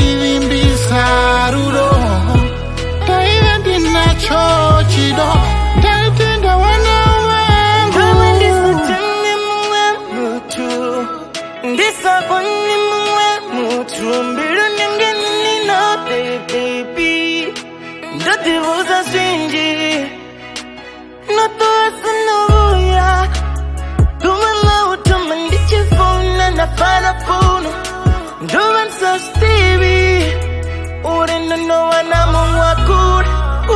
wakandirimbisa rudo taive ndinacho chido ndaitenda wana wangu ndisatani mumwe mutu ndisaboni mumwe mutu mbilu ningenina baby ndativuza swinji notoasanovuya tumala utuma ndichifuna nafana funu nduva so Stevie urenda no wana mungwakura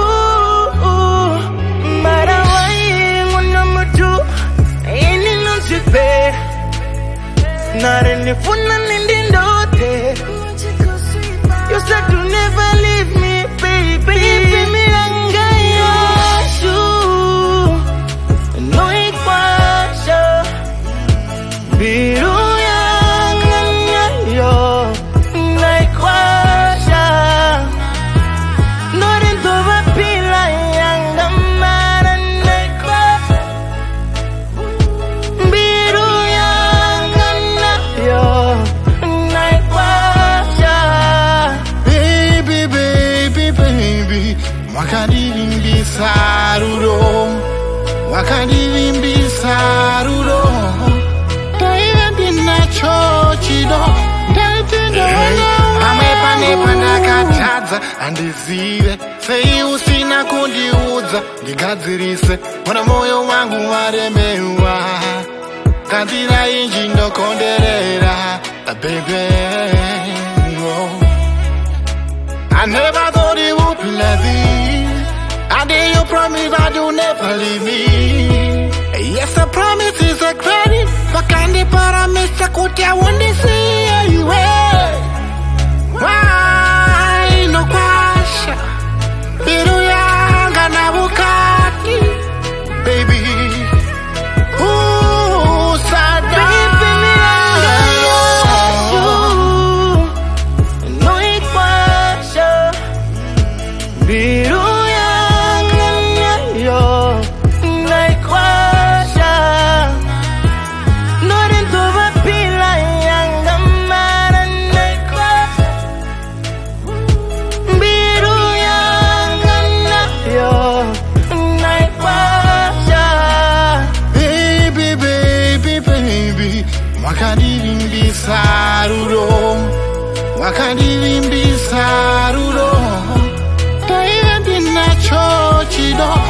mara wai nguna mutu ini nunchipe nare nifuna nindindote you said to never leave me baby milanga yashu no ikwasha biru yanganya yo naikwasha norinto vapila yanga mara naikwasha biru yanganya yo naikwasha baby wakandirimbisa rudo taive ndinacho chido ndaitenda pamwe pandakatadza andizive sei usina kundiudza ndigadzirise mwana moyo wangu waremewa kanzira inji ndokonderera baby I never thought it would be like this. I did you promise that you'll never leave me. Yes, a promise is a credit. But can the promise I could I want to see you? Why no pasha? Biru yanga na bukati, baby. Ooh, sada. Biru yanganya yo naikwasha norinto vapila yanga mara naikwasha biru yanganya yo naikwasha baby wakandirimbisa rudo taive ndinacho chido